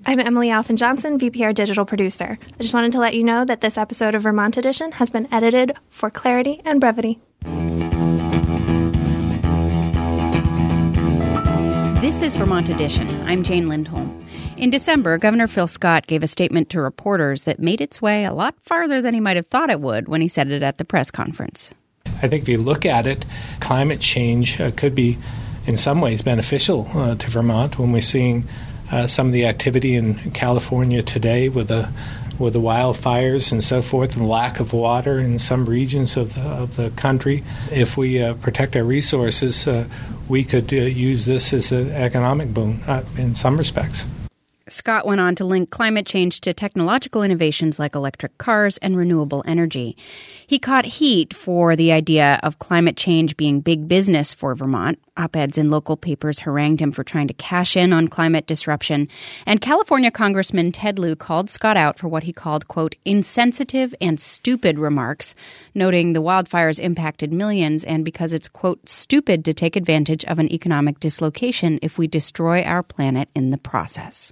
I'm Emily Alphen-Johnson, VPR Digital Producer. I just wanted to let you know that this episode of Vermont Edition has been edited for clarity and brevity. This is Vermont Edition. I'm Jane Lindholm. In December, Governor Phil Scott gave a statement to reporters that made its way a lot farther than he might have thought it would when he said it at the press conference. I think if you look at it, climate change could be in some ways beneficial to Vermont when we're seeing some of the activity in California today with the wildfires and so forth, and lack of water in some regions of the country. If we protect our resources, we could use this as an economic boon in some respects. Scott went on to link climate change to technological innovations like electric cars and renewable energy. He caught heat for the idea of climate change being big business for Vermont. Op-eds in local papers harangued him for trying to cash in on climate disruption. And California Congressman Ted Lieu called Scott out for what he called, quote, insensitive and stupid remarks, noting the wildfires impacted millions and because it's, quote, stupid to take advantage of an economic dislocation if we destroy our planet in the process.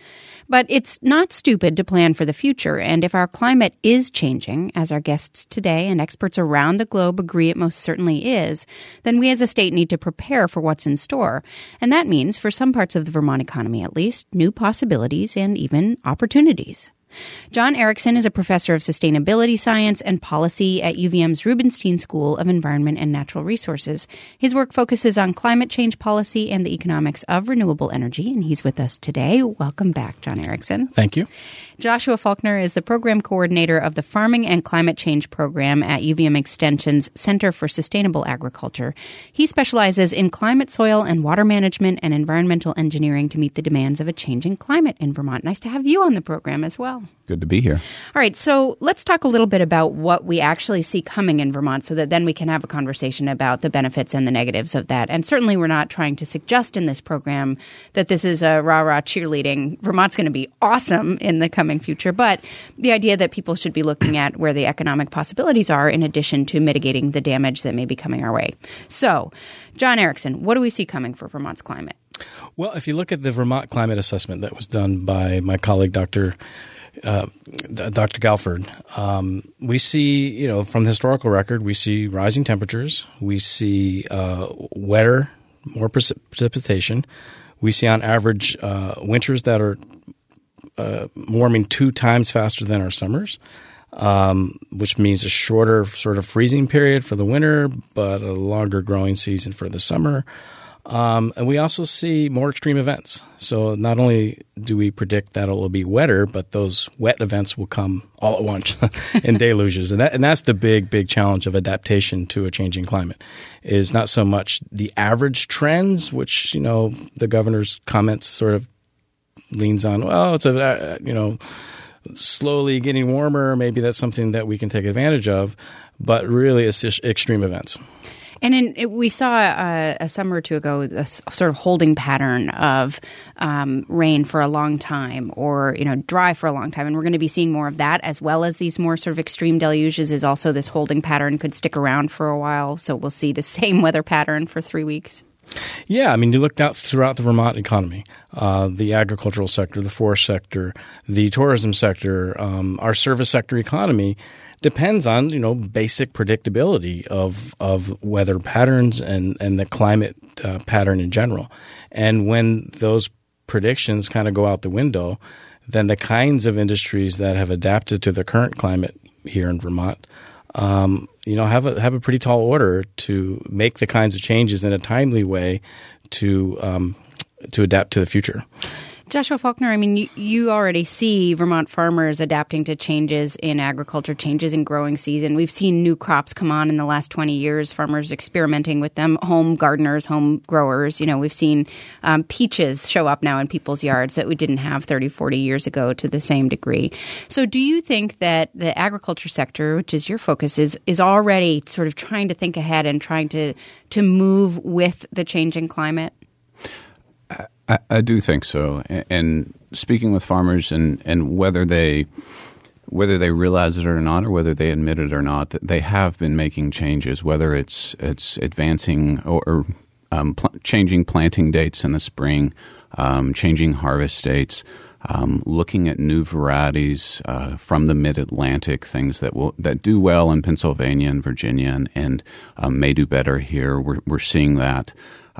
But it's not stupid to plan for the future, and if our climate is changing, as our guests today and experts around the globe agree it most certainly is, then we as a state need to prepare for what's in store. And that means, for some parts of the Vermont economy at least, new possibilities and even opportunities. John Erickson is a professor of sustainability science and policy at UVM's Rubenstein School of Environment and Natural Resources. His work focuses on climate change policy and the economics of renewable energy, and he's with us today. Welcome back, John Erickson. Thank you. Joshua Faulkner is the program coordinator of the Farming and Climate Change program at UVM Extension's Center for Sustainable Agriculture. He specializes in climate, soil, and water management and environmental engineering to meet the demands of a changing climate in Vermont. Nice to have you on the program as well. Good to be here. All right, so let's talk a little bit about what we actually see coming in Vermont so that then we can have a conversation about the benefits and the negatives of that. And certainly we're not trying to suggest in this program that this is a rah-rah cheerleading. Vermont's going to be awesome in the coming future, but the idea that people should be looking at where the economic possibilities are in addition to mitigating the damage that may be coming our way. So, John Erickson, what do we see coming for Vermont's climate? Well, if you look at the Vermont climate assessment that was done by my colleague, Dr. Galford, we see, from the historical record, we see rising temperatures. We see wetter, more precipitation. We see on average winters that are warming 2 times faster than our summers, which means a shorter sort of freezing period for the winter, but a longer growing season for the summer. And we also see more extreme events. So not only do we predict that it will be wetter, but those wet events will come all at once in deluges. And that's the big challenge of adaptation to a changing climate, is not so much the average trends, which, the governor's comments sort of leans on, well, it's slowly getting warmer. Maybe that's something that we can take advantage of, but really it's just extreme events. And we saw a summer or two ago a sort of holding pattern of rain for a long time or, dry for a long time. And we're going to be seeing more of that, as well as these more sort of extreme deluges is also this holding pattern could stick around for a while. So we'll see the same weather pattern for 3 weeks. Yeah, you looked out throughout the Vermont economy, the agricultural sector, the forest sector, the tourism sector, our service sector economy depends on, basic predictability of weather patterns and the climate pattern in general. And when those predictions kind of go out the window, then the kinds of industries that have adapted to the current climate here in Vermont have a pretty tall order to make the kinds of changes in a timely way to adapt to the future. Joshua Faulkner, you already see Vermont farmers adapting to changes in agriculture, changes in growing season. We've seen new crops come on in the last 20 years, farmers experimenting with them, home gardeners, home growers. We've seen peaches show up now in people's yards that we didn't have 30, 40 years ago to the same degree. So do you think that the agriculture sector, which is your focus, is already sort of trying to think ahead and trying to move with the changing climate? I do think so. And speaking with farmers and whether they realize it or not, or whether they admit it or not, that they have been making changes, whether it's advancing or changing planting dates in the spring, changing harvest dates, looking at new varieties from the Mid-Atlantic, things that do well in Pennsylvania and Virginia and may do better here. We're seeing that.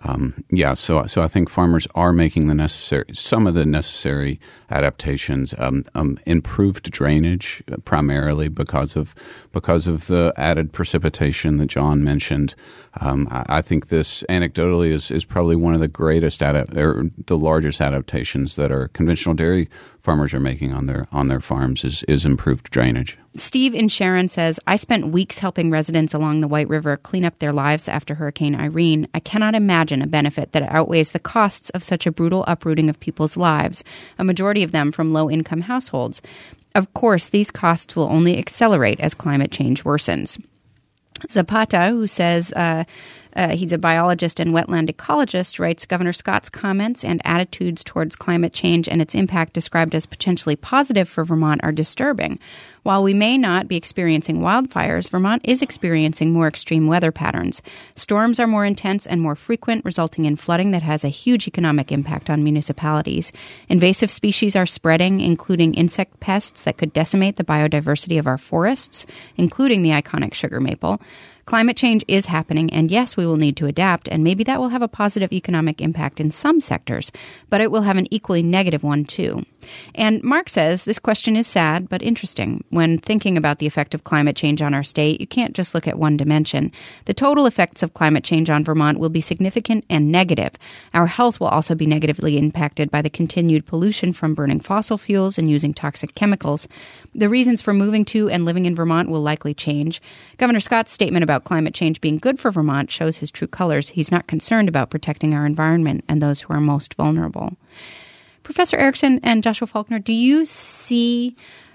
So I think farmers are making some of the necessary adaptations. Improved drainage, primarily because of the added precipitation that John mentioned. I think this anecdotally is probably one of the greatest or the largest adaptations that our conventional dairy farmers are making on their farms is improved drainage. Steve in Sharon says, I spent weeks helping residents along the White River clean up their lives after Hurricane Irene. I cannot imagine a benefit that outweighs the costs of such a brutal uprooting of people's lives, a majority of them from low-income households. Of course, these costs will only accelerate as climate change worsens. Zapata, who says he's a biologist and wetland ecologist, writes, Governor Scott's comments and attitudes towards climate change and its impact described as potentially positive for Vermont are disturbing. While we may not be experiencing wildfires, Vermont is experiencing more extreme weather patterns. Storms are more intense and more frequent, resulting in flooding that has a huge economic impact on municipalities. Invasive species are spreading, including insect pests that could decimate the biodiversity of our forests, including the iconic sugar maple. Climate change is happening, and yes, we will need to adapt, and maybe that will have a positive economic impact in some sectors, but it will have an equally negative one too. And Mark says this question is sad but interesting. When thinking about the effect of climate change on our state, you can't just look at one dimension. The total effects of climate change on Vermont will be significant and negative. Our health will also be negatively impacted by the continued pollution from burning fossil fuels and using toxic chemicals. The reasons for moving to and living in Vermont will likely change. Governor Scott's statement about climate change being good for Vermont shows his true colors. He's not concerned about protecting our environment and those who are most vulnerable. Professor Erickson and Joshua Faulkner, do you see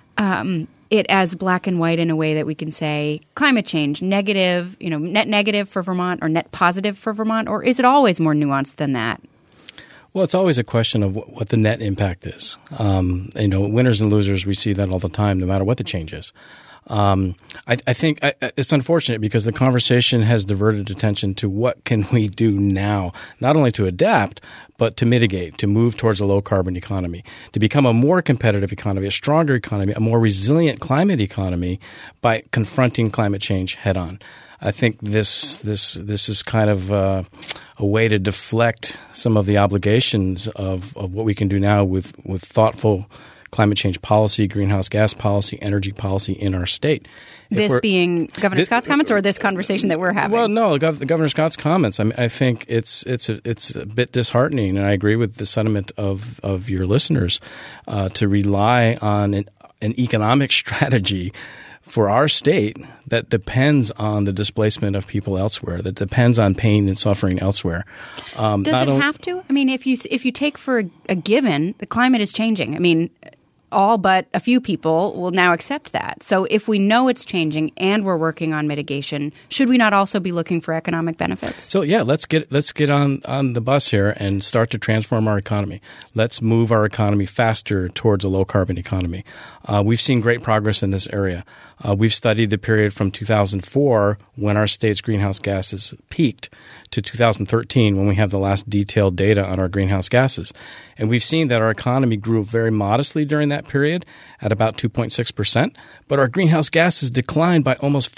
it as black and white in a way that we can say climate change, negative, net negative for Vermont or net positive for Vermont, or is it always more nuanced than that? Well, it's always a question of what the net impact is. Winners and losers, we see that all the time, no matter what the change is. I think it's unfortunate because the conversation has diverted attention to what can we do now, not only to adapt, but to mitigate, to move towards a low-carbon economy, to become a more competitive economy, a stronger economy, a more resilient climate economy by confronting climate change head-on. I think this is kind of a way to deflect some of the obligations of what we can do now with thoughtful climate change policy, greenhouse gas policy, energy policy in our state. This being Governor Scott's comments or this conversation that we're having? Well, no, Governor Scott's comments. I think it's a bit disheartening, and I agree with the sentiment of your listeners to rely on an economic strategy for our state that depends on the displacement of people elsewhere, that depends on pain and suffering elsewhere. Does it have to? I mean, if you take for a given, the climate is changing. I mean, all but a few people will now accept that. So if we know it's changing and we're working on mitigation, should we not also be looking for economic benefits? So yeah, let's get on the bus here and start to transform our economy. Let's move our economy faster towards a low carbon economy. We've seen great progress in this area. We've studied the period from 2004, when our state's greenhouse gases peaked, to 2013, when we have the last detailed data on our greenhouse gases. And we've seen that our economy grew very modestly during that period at about 2.6%, but our greenhouse gases declined by almost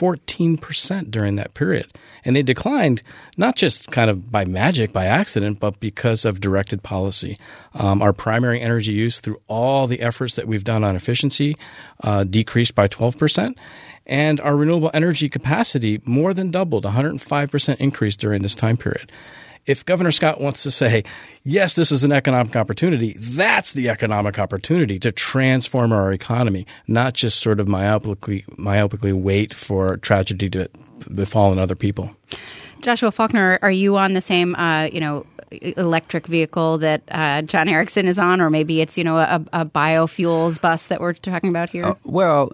14% during that period. And they declined not just kind of by magic, by accident, but because of directed policy. Our primary energy use through all the efforts that we've done on efficiency decreased by 12%. And our renewable energy capacity more than doubled, 105% increase during this time period. If Governor Scott wants to say, yes, this is an economic opportunity, that's the economic opportunity to transform our economy, not just sort of myopically wait for tragedy to befall on other people. Joshua Faulkner, are you on the same, electric vehicle that John Erickson is on, or maybe it's, a biofuels bus that we're talking about here? When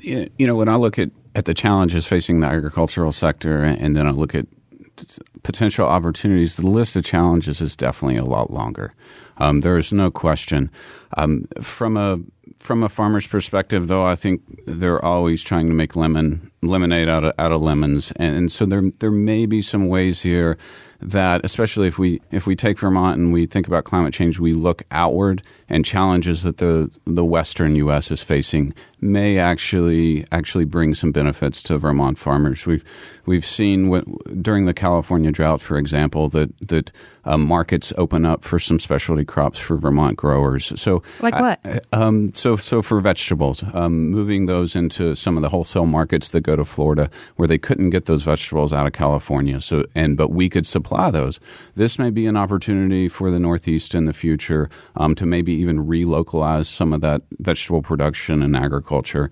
I look at the challenges facing the agricultural sector, and then I look at potential opportunities, the list of challenges is definitely a lot longer. There is no question. From a farmer's perspective, though, I think they're always trying to make lemonade out of lemons, and so there may be some ways here that, especially if we take Vermont and we think about climate change, we look outward, and challenges that the Western U.S. is facing may actually bring some benefits to Vermont farmers. We've seen during the California drought, for example, that markets open up for some specialty crops for Vermont growers. So like what? So for vegetables, moving those into some of the wholesale markets that go to Florida, where they couldn't get those vegetables out of California. But we could supply those. This may be an opportunity for the Northeast in the future to maybe even relocalize some of that vegetable production and agriculture,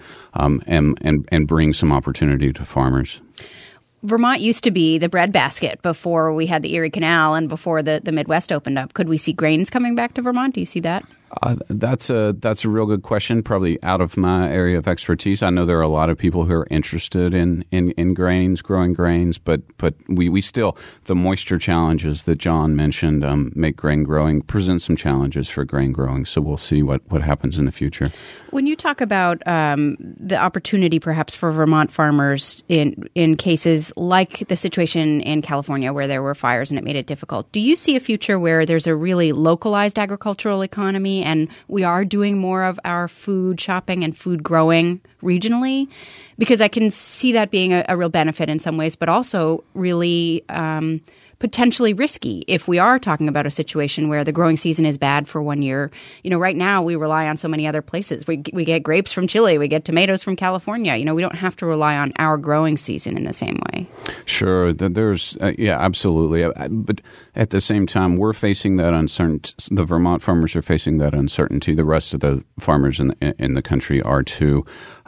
and bring some opportunity to farmers. Vermont used to be the breadbasket before we had the Erie Canal and before the Midwest opened up. Could we see grains coming back to Vermont? Do you see that? That's a real good question, probably out of my area of expertise. I know there are a lot of people who are interested in grains, growing grains, but we still, the moisture challenges that John mentioned make grain growing, present some challenges for grain growing. So we'll see what happens in the future. When you talk about the opportunity perhaps for Vermont farmers in cases like the situation in California where there were fires and it made it difficult, do you see a future where there's a really localized agricultural economy and we are doing more of our food shopping and food growing regionally? Because I can see that being a real benefit in some ways, but also really potentially risky if we are talking about a situation where the growing season is bad for 1 year. Right now we rely on so many other places. We get grapes from Chile. We get tomatoes from California. We don't have to rely on our growing season in the same way. Sure. There's absolutely. But at the same time, we're facing that uncertainty. The Vermont farmers are facing that uncertainty. The rest of the farmers in the country are too.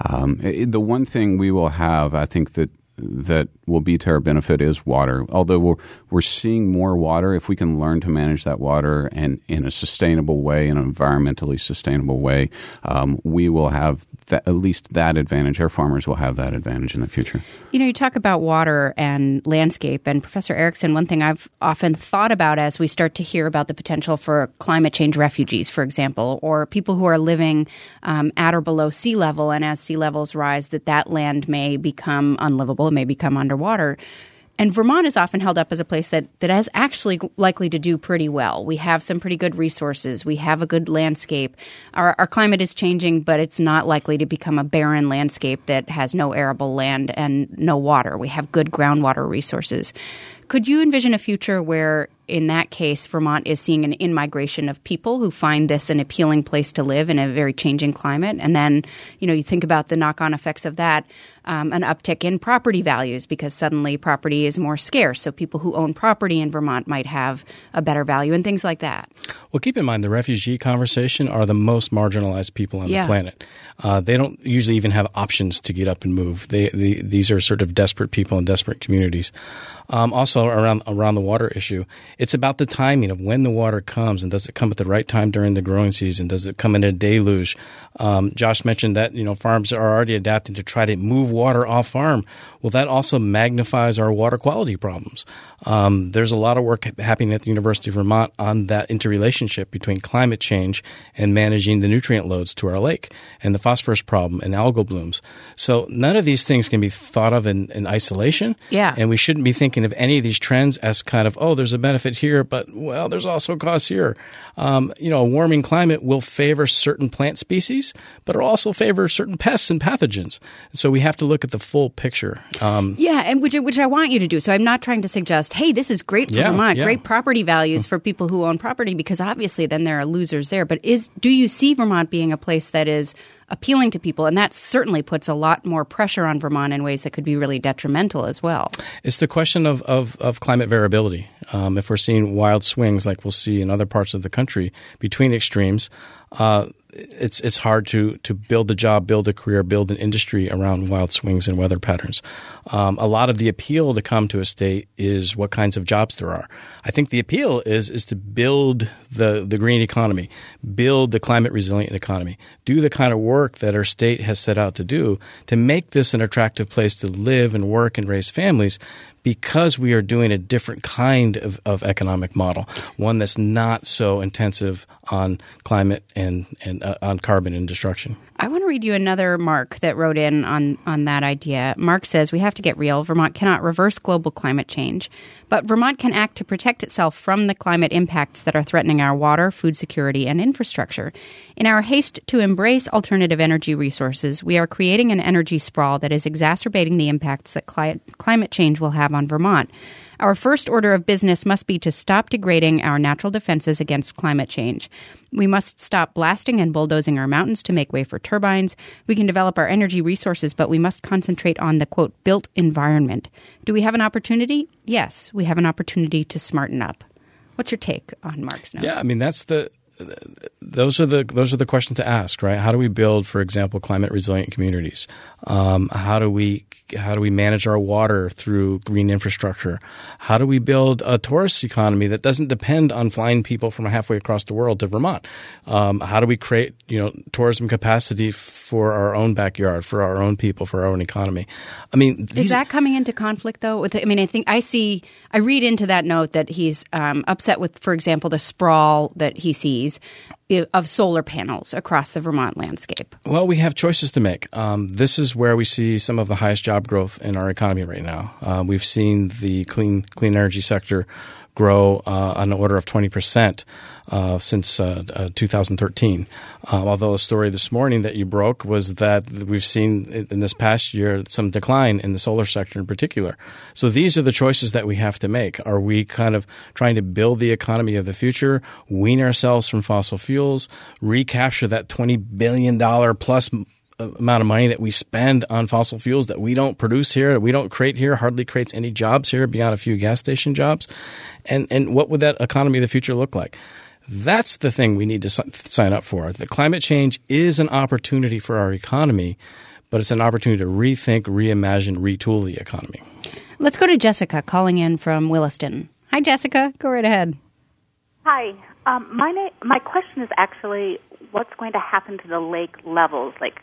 The one thing we will have, I think, that will be to our benefit is water. Although we're seeing more water, if we can learn to manage that water and in a sustainable way, in an environmentally sustainable way, we will have at least that advantage. Our farmers will have that advantage in the future. You talk about water and landscape, and Professor Erickson, one thing I've often thought about as we start to hear about the potential for climate change refugees, for example, or people who are living at or below sea level, and as sea levels rise, that land may become unlivable, it may become underwater. And Vermont is often held up as a place that is actually likely to do pretty well. We have some pretty good resources. We have a good landscape. Our climate is changing, but it's not likely to become a barren landscape that has no arable land and no water. We have good groundwater resources. Could you envision a future where, in that case, Vermont is seeing an in-migration of people who find this an appealing place to live in a very changing climate? And then, you think about the knock-on effects of that, an uptick in property values because suddenly property is more scarce. So people who own property in Vermont might have a better value and things like that. Well, keep in mind the refugee conversation are the most marginalized people on the planet. They don't usually even have options to get up and move. These are sort of desperate people in desperate communities. Also around the water issue, it's about the timing of when the water comes, and does it come at the right time during the growing season? Does it come in a deluge? Josh mentioned that farms are already adapting to try to move water off farm. Well, that also magnifies our water quality problems. There's a lot of work happening at the University of Vermont on that interrelationship between climate change and managing the nutrient loads to our lake and the phosphorus problem and algal blooms. So none of these things can be thought of in isolation. Yeah. And we shouldn't be thinking of any of these trends as kind of, there's a benefit here, but, there's also costs here. A warming climate will favor certain plant species, but it'll also favor certain pests and pathogens. So we have to look at the full picture. And which I want you to do. So I'm not trying to suggest, hey, this is great for Vermont, great property values for people who own property, because obviously then there are losers there. But do you see Vermont being a place that is appealing to people? And that certainly puts a lot more pressure on Vermont in ways that could be really detrimental as well. It's the question of climate variability. If we're seeing wild swings like we'll see in other parts of the country between extremes, it's hard to build a job, build a career, build an industry around wild swings and weather patterns. A lot of the appeal to come to a state is what kinds of jobs there are. I think the appeal is to build the green economy, build the climate resilient economy, do the kind of work that our state has set out to do to make this an attractive place to live and work and raise families. because we are doing a different kind of economic model, one that's not so intensive on climate and on carbon and destruction. I want to read you another Mark that wrote in on that idea. Mark says, we have to get real. Vermont cannot reverse global climate change, but Vermont can act to protect itself from the climate impacts that are threatening our water, food security, and infrastructure. In our haste to embrace alternative energy resources, we are creating an energy sprawl that is exacerbating the impacts that climate change will have on Vermont. Our first order of business must be to stop degrading our natural defenses against climate change. We must stop blasting and bulldozing our mountains to make way for turbines. We can develop our energy resources, but we must concentrate on the, quote, built environment. Do we have an opportunity? Yes, we have an opportunity to smarten up. What's your take on Mark's note? Yeah, I mean, those are the questions to ask, right? How do we build, for example, climate resilient communities? How do we manage our water through green infrastructure? How do we build a tourist economy that doesn't depend on flying people from halfway across the world to Vermont? How do we create, tourism capacity for our own backyard, for our own people, for our own economy? I mean, is that coming into conflict though? I read into that note that he's upset with, for example, the sprawl that he sees of solar panels across the Vermont landscape. Well, we have choices to make. This is where we see some of the highest job growth in our economy right now. We've seen the clean energy sector grow on the order of 20% since 2013. Although the story this morning that you broke was that we've seen in this past year some decline in the solar sector in particular. So these are the choices that we have to make. Are we kind of trying to build the economy of the future, wean ourselves from fossil fuels, recapture that $20 billion plus amount of money that we spend on fossil fuels that we don't produce here, that we don't create here, hardly creates any jobs here beyond a few gas station jobs? And what would that economy of the future look like? That's the thing we need to sign up for. The climate change is an opportunity for our economy, but it's an opportunity to rethink, reimagine, retool the economy. Let's go to Jessica calling in from Williston. Hi, Jessica. Go right ahead. Hi. My question is actually what's going to happen to the lake levels, like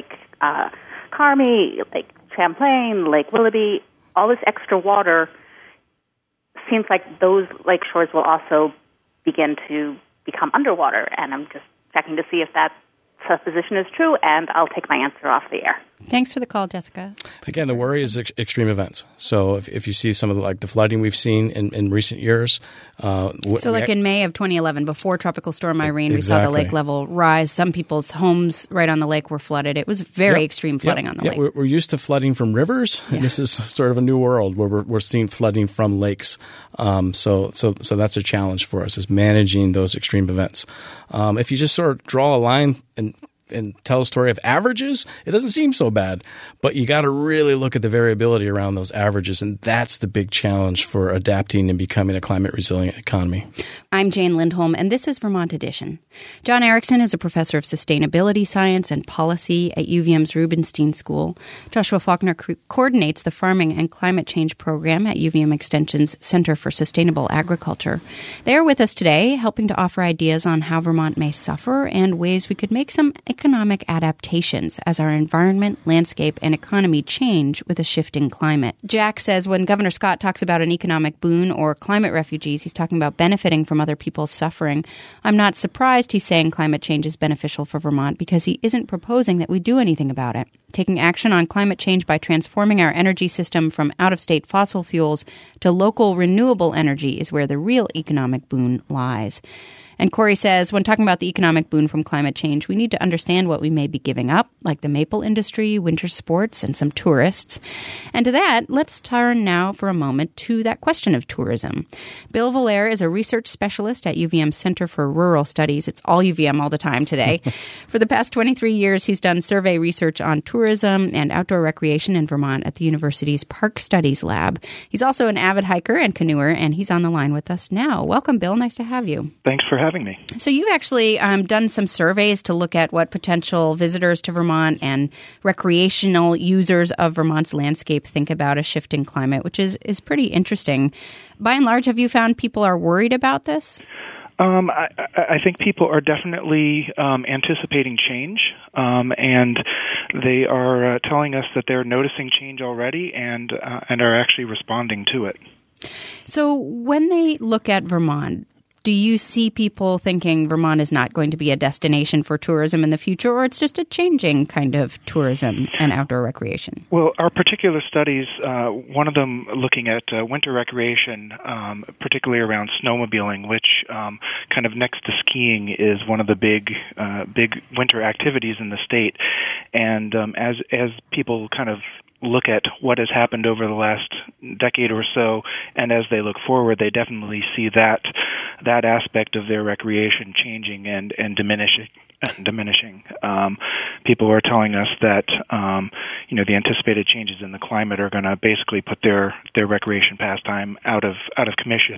Carmi, Lake Champlain, Lake Willoughby, all this extra water. Seems like those lake shores will also begin to become underwater, and I'm just checking to see if that supposition is true, and I'll take my answer off the air. Thanks for the call, Jessica. Again, the worry is extreme events. So if you see some of the flooding we've seen in recent years. In May of 2011, before Tropical Storm Irene, we saw the lake level rise. Some people's homes right on the lake were flooded. It was very extreme flooding on the lake. We're used to flooding from rivers. Yeah. This is sort of a new world where we're seeing flooding from lakes. So that's a challenge for us, is managing those extreme events. If you just sort of draw a line and tell a story of averages, it doesn't seem so bad. But you got to really look at the variability around those averages, and that's the big challenge for adapting and becoming a climate resilient economy. I'm Jane Lindholm, and this is Vermont Edition. John Erickson is a professor of sustainability science and policy at UVM's Rubenstein School. Joshua Faulkner coordinates the Farming and Climate Change program at UVM Extension's Center for Sustainable Agriculture. They are with us today, helping to offer ideas on how Vermont may suffer and ways we could make some economic adaptations as our environment, landscape, and economy change with a shifting climate. Jack says when Governor Scott talks about an economic boon or climate refugees, he's talking about benefiting from other people's suffering. I'm not surprised he's saying climate change is beneficial for Vermont because he isn't proposing that we do anything about it. Taking action on climate change by transforming our energy system from out-of-state fossil fuels to local renewable energy is where the real economic boon lies. And Corey says, when talking about the economic boon from climate change, we need to understand what we may be giving up, like the maple industry, winter sports, and some tourists. And to that, let's turn now for a moment to that question of tourism. Bill Valere is a research specialist at UVM Center for Rural Studies. It's all UVM all the time today. For the past 23 years, he's done survey research on tourism and outdoor recreation in Vermont at the university's Park Studies Lab. He's also an avid hiker and canoeer, and he's on the line with us now. Welcome, Bill. Nice to have you. Thanks for having me. So you've actually done some surveys to look at what potential visitors to Vermont and recreational users of Vermont's landscape think about a shifting climate, which is pretty interesting. By and large, have you found people are worried about this? I think people are definitely anticipating change, and they are telling us that they're noticing change already and are actually responding to it. So when they look at Vermont, do you see people thinking Vermont is not going to be a destination for tourism in the future, or it's just a changing kind of tourism and outdoor recreation? Well, our particular studies, one of them looking at winter recreation, particularly around snowmobiling, which kind of next to skiing is one of the big winter activities in the state. And as people kind of look at what has happened over the last decade or so, and as they look forward, they definitely see that aspect of their recreation changing and diminishing. People are telling us that the anticipated changes in the climate are going to basically put their recreation pastime out of commission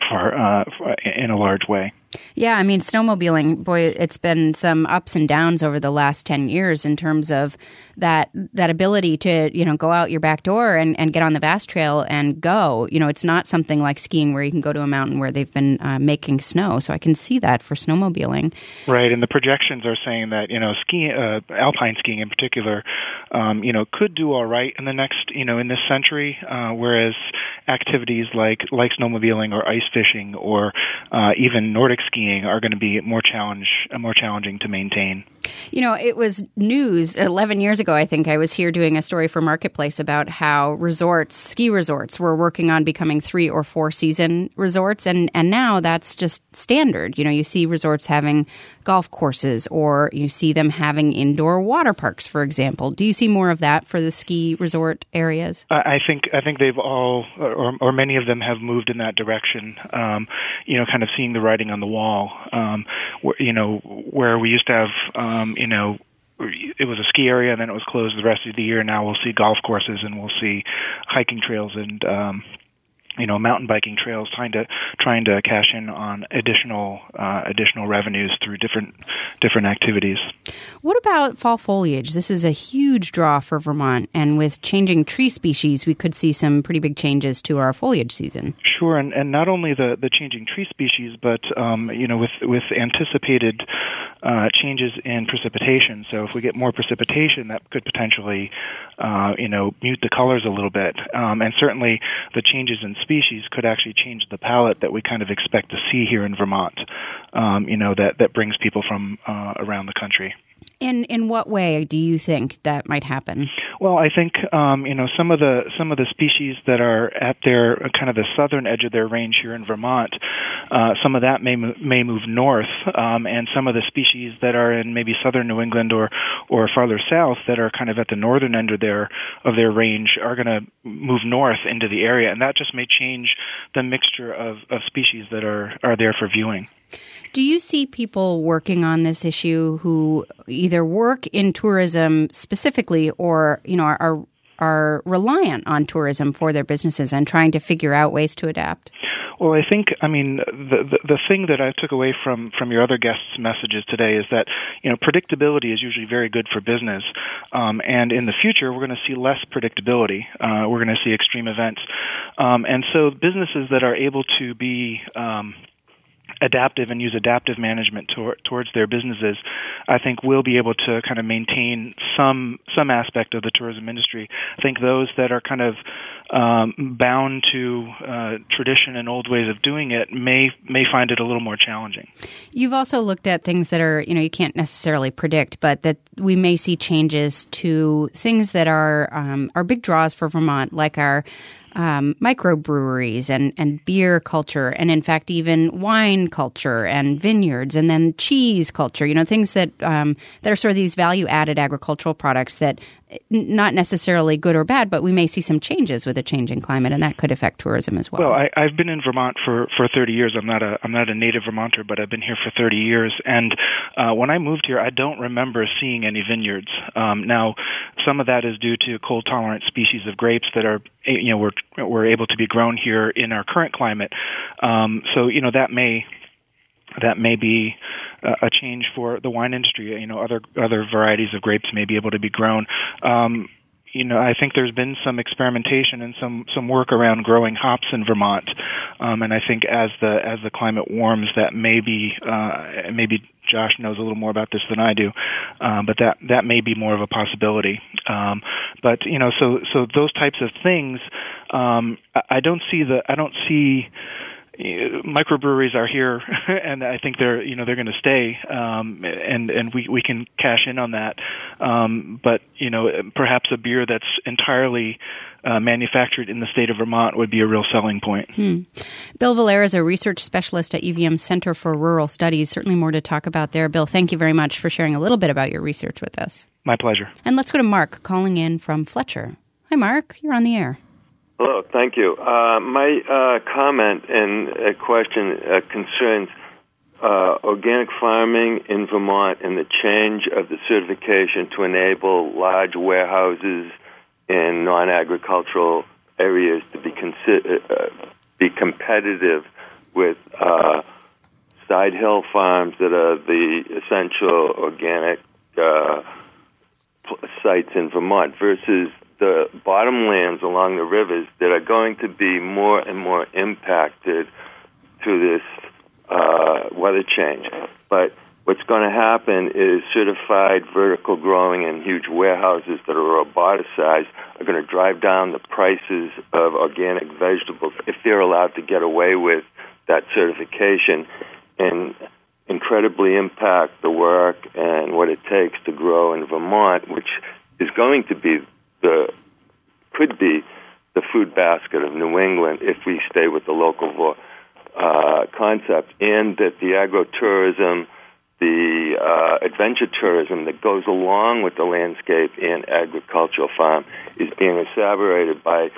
in a large way. Yeah, I mean, snowmobiling, boy, it's been some ups and downs over the last 10 years in terms of that ability to, go out your back door and get on the Vast Trail and go. It's not something like skiing where you can go to a mountain where they've been making snow. So I can see that for snowmobiling. Right, and the projections are saying that, skiing, alpine skiing in particular, could do all right in the next, in this century, whereas activities like snowmobiling or ice fishing or even Nordic skiing are going to be more challenging to maintain. It was news 11 years ago, I think. I was here doing a story for Marketplace about how ski resorts were working on becoming 3 or 4 season resorts. And now that's just standard. You see resorts having golf courses, or you see them having indoor water parks, for example. Do you see more of that for the ski resort areas? I think they've all, or many of them have moved in that direction, kind of seeing the writing on the wall, where we used to have, it was a ski area and then it was closed the rest of the year. Now we'll see golf courses and we'll see hiking trails and, mountain biking trails trying to cash in on additional revenues through different activities. What about fall foliage? This is a huge draw for Vermont, and with changing tree species, we could see some pretty big changes to our foliage season. Sure, and not only the changing tree species, but with anticipated changes in precipitation. So if we get more precipitation, that could potentially mute the colors a little bit, and certainly the changes in species could actually change the palette that we kind of expect to see here in Vermont, that brings people from around the country. In what way do you think that might happen? Well, I think some of the species that are at their kind of the southern edge of their range here in Vermont, some of that may move north, and some of the species that are in maybe southern New England or farther south that are kind of at the northern end of their range are going to move north into the area, and that just may change the mixture of species that are there for viewing. Do you see people working on this issue who either work in tourism specifically or, are reliant on tourism for their businesses and trying to figure out ways to adapt? Well, I think, the thing that I took away from your other guests' messages today is that, predictability is usually very good for business. And in the future, we're going to see less predictability. We're going to see extreme events. And so businesses that are able to be adaptive and use adaptive management towards their businesses, I think will be able to kind of maintain some aspect of the tourism industry. I think those that are kind of bound to tradition and old ways of doing it may find it a little more challenging. You've also looked at things that are, you can't necessarily predict, but that we may see changes to things that are big draws for Vermont, like our microbreweries and beer culture, and in fact even wine culture and vineyards, and then cheese culture. Things that are sort of these value-added agricultural products that not necessarily good or bad, but we may see some changes with a changing climate, and that could affect tourism as well. Well, I've been in Vermont for 30 years. I'm not a native Vermonter, but I've been here for 30 years. And when I moved here, I don't remember seeing any vineyards. Now, some of that is due to cold-tolerant species of grapes that are, were able to be grown here in our current climate. So that may be a change for the wine industry. Other varieties of grapes may be able to be grown. I think there's been some experimentation and some work around growing hops in Vermont, and I think as the climate warms, that maybe Josh knows a little more about this than I do, but that may be more of a possibility. But so those types of things, I don't see microbreweries are here, and I think they're going to stay, and we can cash in on that. But perhaps a beer that's entirely manufactured in the state of Vermont would be a real selling point. Bill Valera is a research specialist at UVM's Center for Rural Studies. Certainly more to talk about there. Bill, thank you very much for sharing a little bit about your research with us. My pleasure. And let's go to Mark, calling in from Fletcher. Hi, Mark. You're on the air. Hello, thank you. My comment and question concerns organic farming in Vermont and the change of the certification to enable large warehouses in non-agricultural areas to be competitive with side hill farms that are the essential organic sites in Vermont versus the bottomlands along the rivers that are going to be more and more impacted to this weather change. But what's going to happen is certified vertical growing and huge warehouses that are roboticized are going to drive down the prices of organic vegetables if they're allowed to get away with that certification and incredibly impact the work and what it takes to grow in Vermont, which is going to be could be the food basket of New England if we stay with the local concept, and that the agrotourism, the adventure tourism that goes along with the landscape and agricultural farm is being exacerbated by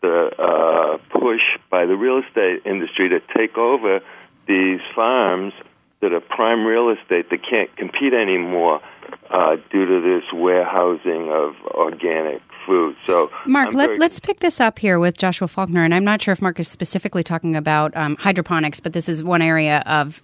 the push by the real estate industry to take over these farms that are prime real estate that can't compete anymore due to this warehousing of organic food. So, Mark, let's pick this up here with Joshua Faulkner, and I'm not sure if Mark is specifically talking about hydroponics, but this is one area of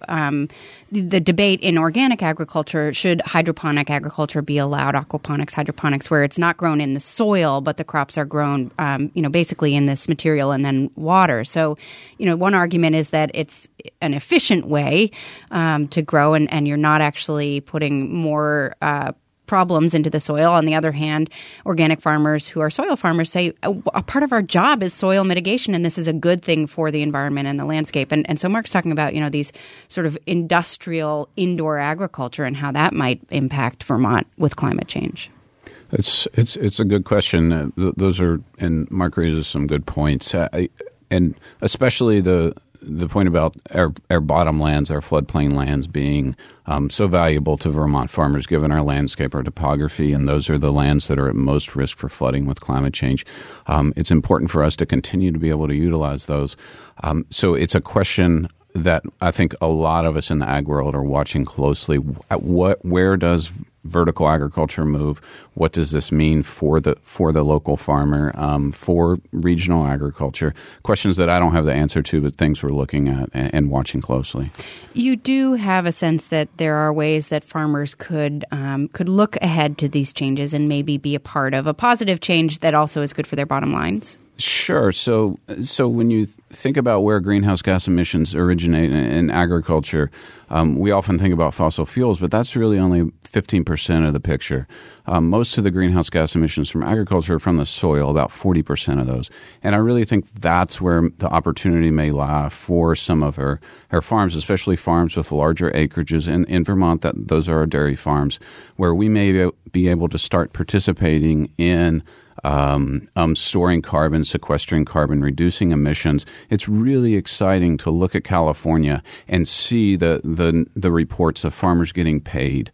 the debate in organic agriculture. Should hydroponic agriculture be allowed, aquaponics, hydroponics, where it's not grown in the soil, but the crops are grown, basically in this material and then water. So, one argument is that it's an efficient way to grow, and you're not actually putting more problems into the soil. On the other hand, organic farmers who are soil farmers say a part of our job is soil mitigation, and this is a good thing for the environment and the landscape. And so Mark's talking about, these sort of industrial indoor agriculture and how that might impact Vermont with climate change. It's a good question. Those are, and Mark raises some good points, and especially the point about our bottomlands, our floodplain lands being so valuable to Vermont farmers given our landscape, our topography, and those are the lands that are at most risk for flooding with climate change. It's important for us to continue to be able to utilize those. So it's a question that I think a lot of us in the ag world are watching closely. Where does vertical agriculture move? What does this mean for the local farmer, for regional agriculture? Questions that I don't have the answer to, but things we're looking at and watching closely. You do have a sense that there are ways that farmers could look ahead to these changes and maybe be a part of a positive change that also is good for their bottom lines? Sure. So when you think about where greenhouse gas emissions originate in agriculture, we often think about fossil fuels, but that's really only 15% of the picture. Most of the greenhouse gas emissions from agriculture are from the soil, about 40% of those. And I really think that's where the opportunity may lie for some of our farms, especially farms with larger acreages. In Vermont, those are our dairy farms, where we may be able to start participating in storing carbon, sequestering carbon, reducing emissions. It's really exciting to look at California and see the reports of farmers getting paid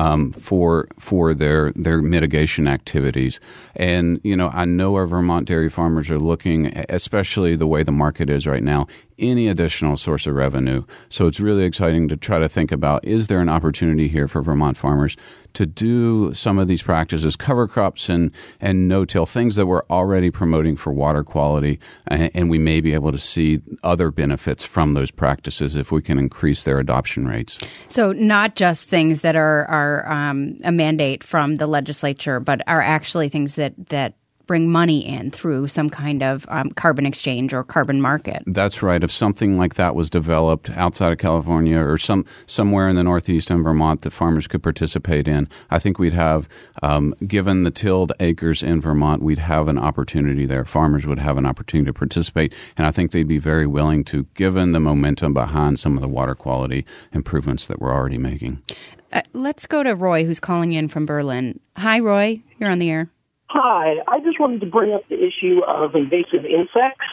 for their mitigation activities. And I know our Vermont dairy farmers are looking, especially the way the market is right now, any additional source of revenue. So it's really exciting to try to think about, is there an opportunity here for Vermont farmers to do some of these practices, cover crops and no-till, things that we're already promoting for water quality, and we may be able to see other benefits from those practices if we can increase their adoption rates. So not just things that are a mandate from the legislature, but are actually things that bring money in through some kind of carbon exchange or carbon market. That's right. If something like that was developed outside of California or somewhere in the Northeast and Vermont that farmers could participate in, I think we'd have, given the tilled acres in Vermont, we'd have an opportunity there. Farmers would have an opportunity to participate, and I think they'd be very willing to, given the momentum behind some of the water quality improvements that we're already making. Let's go to Roy, who's calling in from Berlin. Hi, Roy. You're on the air. Hi. I just wanted to bring up the issue of invasive insects.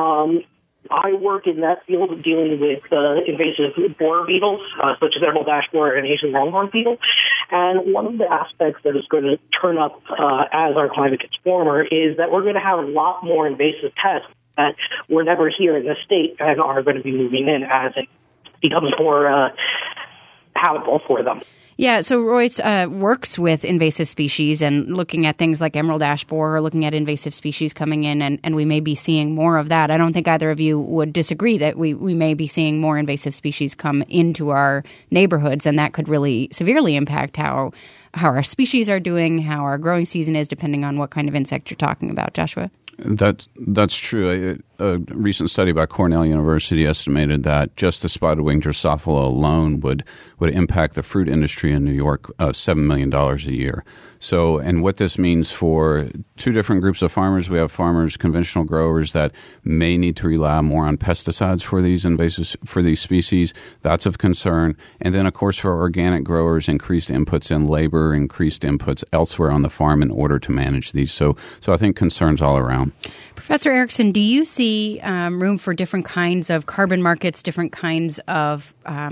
I work in that field of dealing with invasive borer beetles, such as emerald ash borer and Asian longhorn beetle. And one of the aspects that is going to turn up as our climate gets warmer is that we're going to have a lot more invasive pests that were never here in the state and are going to be moving in as it becomes more habitable for them. Yeah, so Royce works with invasive species and looking at things like emerald ash borer, looking at invasive species coming in, and we may be seeing more of that. I don't think either of you would disagree that we may be seeing more invasive species come into our neighborhoods, and that could really severely impact how our species are doing, how our growing season is, depending on what kind of insect you're talking about. Joshua? That's true. A recent study by Cornell University estimated that just the spotted-winged Drosophila alone would impact the fruit industry in New York $7 million a year. So, and what this means for two different groups of farmers, we have farmers, conventional growers that may need to rely more on pesticides for these species. That's of concern. And then, of course, for organic growers, increased inputs in labor, increased inputs elsewhere on the farm in order to manage these. So I think concerns all around. Professor Erickson, do you see room for different kinds of carbon markets, different kinds of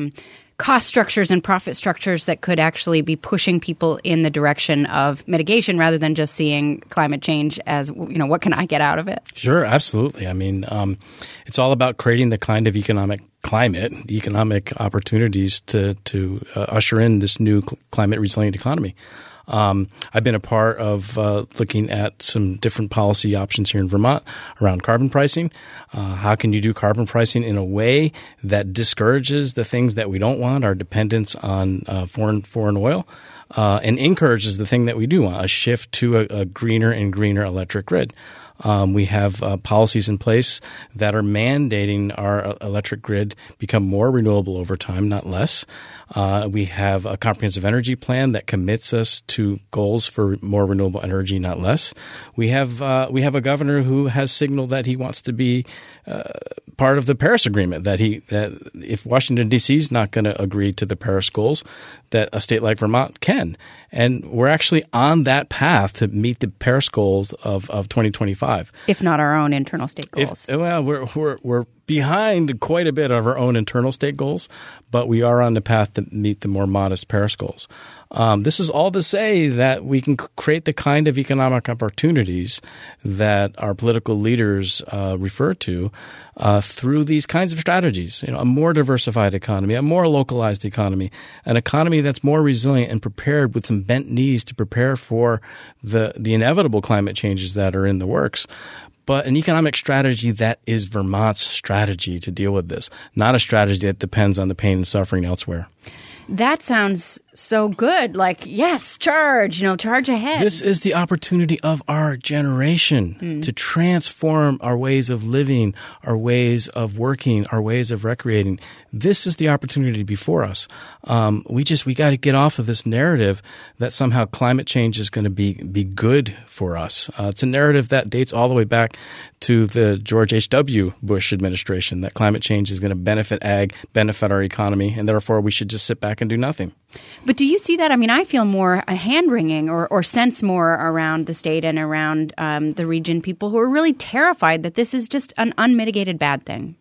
cost structures and profit structures that could actually be pushing people in the direction of mitigation rather than just seeing climate change as, what can I get out of it? Sure, absolutely. I mean, it's all about creating the kind of economic climate, the economic opportunities to usher in this new climate resilient economy. I've been a part of looking at some different policy options here in Vermont around carbon pricing. How can you do carbon pricing in a way that discourages the things that we don't want, our dependence on foreign oil, and encourages the thing that we do want, a shift to a greener and greener electric grid. We have policies in place that are mandating our electric grid become more renewable over time, not less. We have a comprehensive energy plan that commits us to goals for more renewable energy, not less. We have a governor who has signaled that he wants to be part of the Paris Agreement, that if Washington, D.C. is not going to agree to the Paris goals, that a state like Vermont can. And we're actually on that path to meet the Paris goals of 2025. If not our own internal state goals. We're behind quite a bit of our own internal state goals, but we are on the path to meet the more modest Paris goals. This is all to say that we can create the kind of economic opportunities that our political leaders refer to through these kinds of strategies. A more diversified economy, a more localized economy, an economy that's more resilient and prepared with some bent knees to prepare for the inevitable climate changes that are in the works. But an economic strategy that is Vermont's strategy to deal with this, not a strategy that depends on the pain and suffering elsewhere. That sounds so good. Like, yes, charge ahead. This is the opportunity of our generation to transform our ways of living, our ways of working, our ways of recreating. This is the opportunity before us. We got to get off of this narrative that somehow climate change is going to be good for us. It's a narrative that dates all the way back to the George H.W. Bush administration, that climate change is going to benefit ag, benefit our economy, and therefore we should just sit back and do nothing. But do you see that? I mean, I feel more a hand-wringing or sense more around the state and around the region, people who are really terrified that this is just an unmitigated bad thing,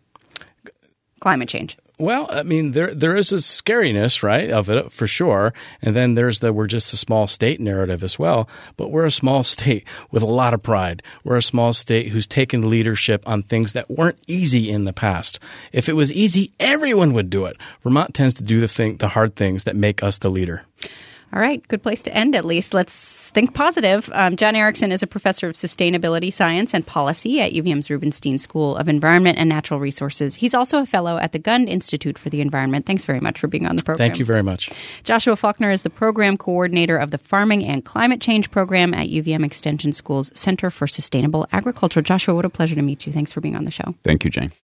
climate change. Well, I mean, there is a scariness, right, of it for sure. And then there's we're just a small state narrative as well. But we're a small state with a lot of pride. We're a small state who's taken leadership on things that weren't easy in the past. If it was easy, everyone would do it. Vermont tends to do the hard things that make us the leader. All right, good place to end at least. Let's think positive. John Erickson is a professor of sustainability science and policy at UVM's Rubenstein School of Environment and Natural Resources. He's also a fellow at the Gund Institute for the Environment. Thanks very much for being on the program. Thank you very much. Joshua Faulkner is the program coordinator of the Farming and Climate Change program at UVM Extension School's Center for Sustainable Agriculture. Joshua, what a pleasure to meet you. Thanks for being on the show. Thank you, Jane.